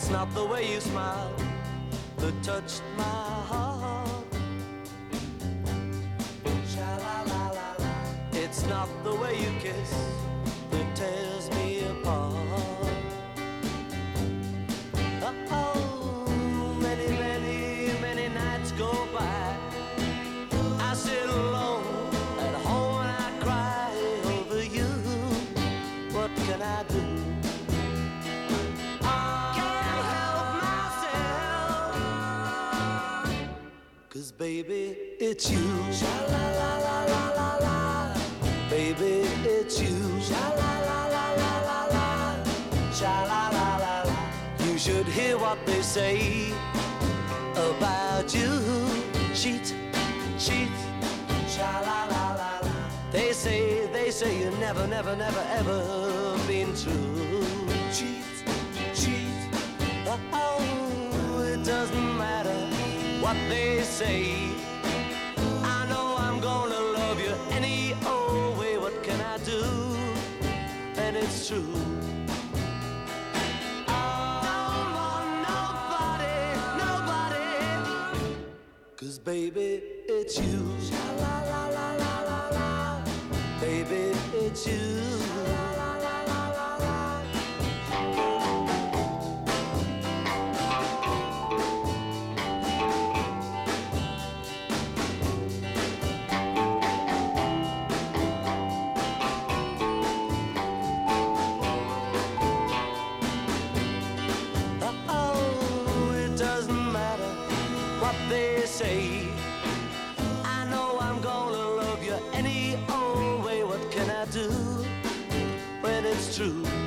It's not the way you smile that touched my heart. Sha-la-la-la-la. It's not the way you kiss that tears me apart. Oh, many, many, many nights go by. I sit alone at home and I cry over you. What can I do? Cause baby, it's you. Sha-la-la-la-la-la-la. Baby, it's you. Sha-la-la-la-la-la-la. Sha-la-la-la-la. You should hear what they say about you. Cheat, cheat. Sha-la-la-la-la. They say you never, never, never, ever been true. Cheat, cheat. Oh, it doesn't matter what they say. I know I'm gonna love you any old way. What can I do? And it's true. I don't want nobody, nobody. 'Cause baby, it's you. Sha-la-la-la-la-la-la. Baby, it's you. They say I know I'm gonna love you any old way. What can I do when it's true?